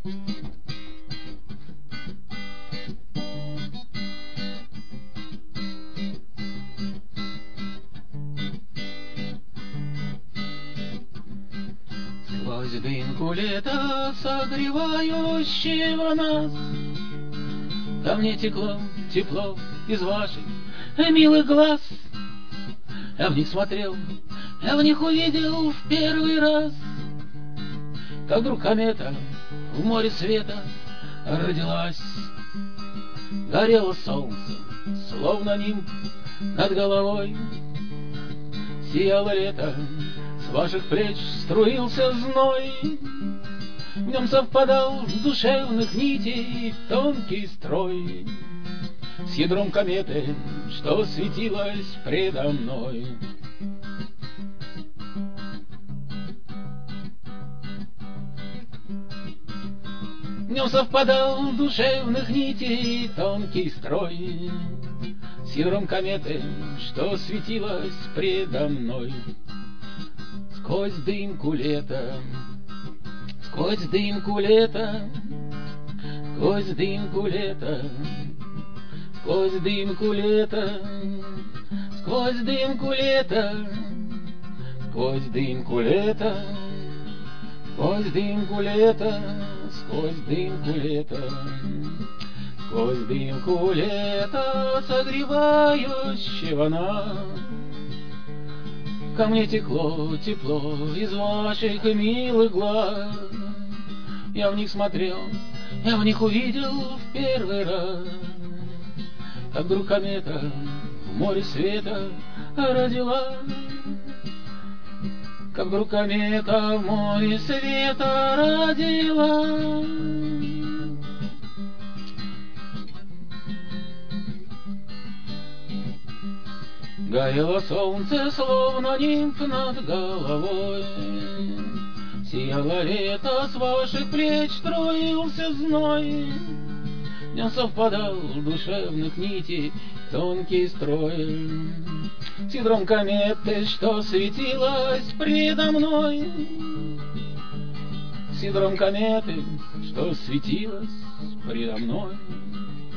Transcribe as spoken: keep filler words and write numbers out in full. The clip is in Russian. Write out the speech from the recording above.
Сквозь дымку лета, согревающего нас, ко мне текло тепло из ваших милых глаз. Я в них смотрел, я в них увидел в первый раз, как вдруг комета в море света родилась. Горело солнце, словно нимб над головой, сияло лето, с ваших плеч струился зной. В нем совпадал с душевных нитей тонкий строй с ядром кометы, что светилось предо мной. В нем совпадал душевных нитей тонкий строй с ядром кометы, что светилось предо мной. Сквозь дымку лета, сквозь дымку лета, сквозь дымку лета, сквозь дымку лета, сквозь дымку лета, сквозь дымку лета, сквозь дымку лета, сквозь дымку лета, сквозь дымку лета, согревающего нас, ко мне текло тепло из ваших милых глаз. Я в них смотрел, я в них увидел в первый раз, как вдруг комета в море света родилась, как вдруг комета в море света родилась. Горело солнце, словно нимб над головой, сияло лето, с ваших плеч струился зной. В нем совпадал душевных нитей тонкий строй с ядром кометы, что светилось предо мной. С ядром кометы, что светилось предо мной.